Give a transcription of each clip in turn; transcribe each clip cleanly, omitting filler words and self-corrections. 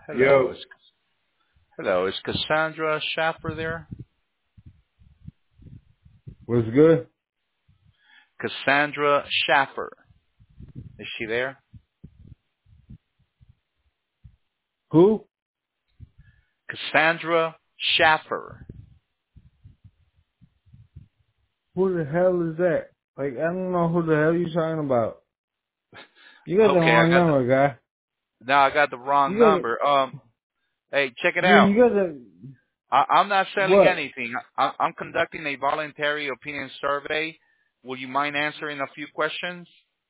Hello, Yo, is Cassandra Schaffer there? what's good? Cassandra Schaffer, is she there? Who? Cassandra Schaffer. Who the hell is that? Like, I don't know who the hell you talking about. You got the Okay, wrong number, guy. I got the wrong You got the, number. Hey, check it you, out. you got the, I'm not selling what? anything. I'm conducting a voluntary opinion survey. Will you mind answering a few questions?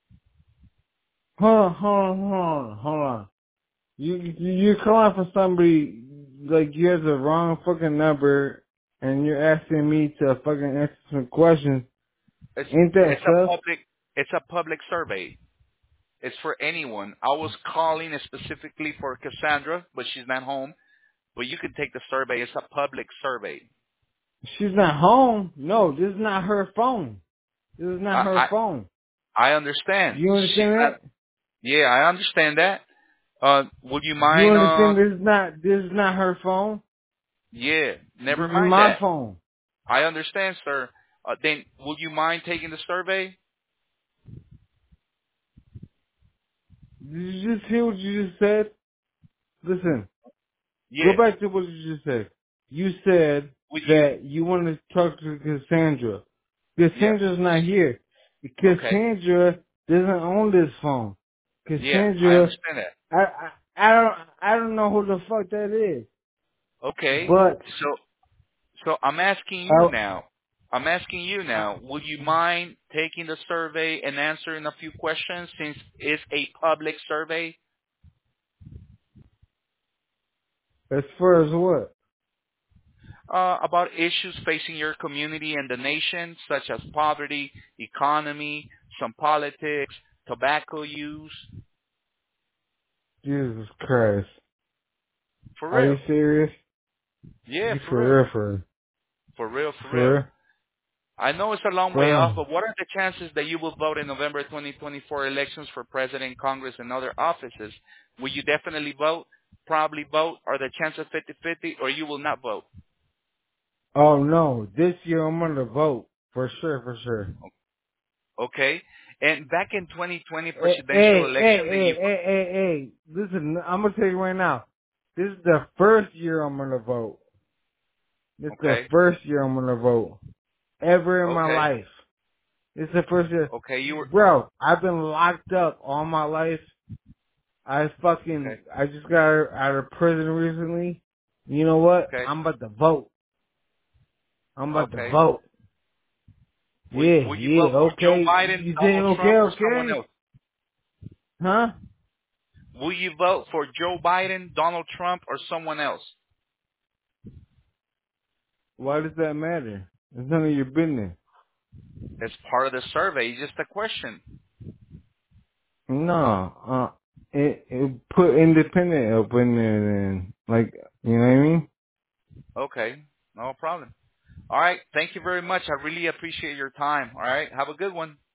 Hold on. You're calling for somebody, like, you have the wrong fucking number, and you're asking me to fucking answer some questions. It's Ain't that it's a sus? public it's a public survey. It's for anyone. I was calling specifically for Cassandra, but she's not home. But you can take the survey. It's a public survey. She's not home. No, this is not her phone. This is not her I phone. I understand. You She's understand not. that? Yeah, I understand that. Would you You mind? understand this is not her phone? Yeah, This never is mind my that. phone. I understand, sir. Then, would you mind taking the survey? Did you just hear what you just said? Listen, go Yeah. back to what you just said. You said Would you? that you want to talk to Cassandra. Yes. Cassandра's not here. Okay. Cassandra doesn't own this phone. Yeah, I Cassandra, understand that. I don't know who the fuck that is. Okay. But, So I'm asking you uh, now. I'm asking you uh, now. Would you mind taking the survey and answering a few questions since it's a public survey? as far as what? About issues facing your community and the nation, such as poverty, economy, some politics, tobacco use. Jesus Christ. For Are you real. serious? Yeah, You for real. for real, For real, for real. for I know it's a long way off, real? but what are the chances that you will vote in November 2024 elections for president, Congress, and other offices? Will you definitely vote? Probably vote? Are the chances 50-50, or you will not vote? Oh no, this year I'm gonna vote for sure, for sure. Okay. And back in 2020 Hey, presidential hey, election, hey, that hey, you hey, hey, hey. Listen, I'm gonna tell you right now. This is the first year I'm gonna vote. This is the okay, first year I'm gonna vote ever in my okay, life. This is the first year, okay. You were bro. I've been locked up all my life. okay, I just got out of prison recently. You know what? okay, I'm about to vote. I'm about to okay. vote. Yeah, Will you yeah, vote for Joe okay. Biden, You saying Donald okay, Trump, or someone okay? else? Huh? Will you vote for Joe Biden, Donald Trump, or someone else? Why does that matter? It's none of your business. It's part of the survey. It's just a question. No, it put independent up in there then. Like, you know what I mean? Okay, no problem. All right. Thank you very much. I really appreciate your time. All right. Have a good one.